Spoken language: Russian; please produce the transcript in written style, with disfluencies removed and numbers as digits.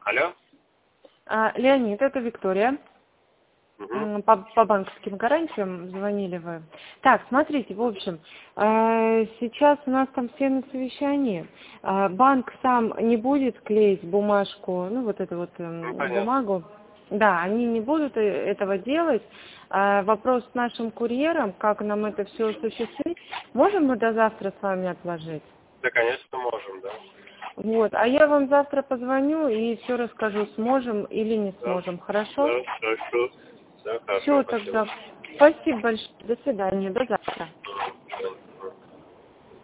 Алло? Леонид, это Виктория. Угу. По банковским гарантиям звонили вы. Так, смотрите, в общем, сейчас у нас там все на совещании. Банк сам не будет клеить бумажку, ну вот эту вот Ну, понятно. бумагу. Да, они не будут этого делать. Вопрос с нашим курьером, как нам это все осуществить. Можем мы до завтра с вами отложить? Да, конечно, можем, да. Вот, а я вам завтра позвоню и все расскажу, сможем или не Да, сможем, хорошо? да, хорошо. Все хорошо, Все спасибо. тогда. Спасибо большое. До свидания. До завтра.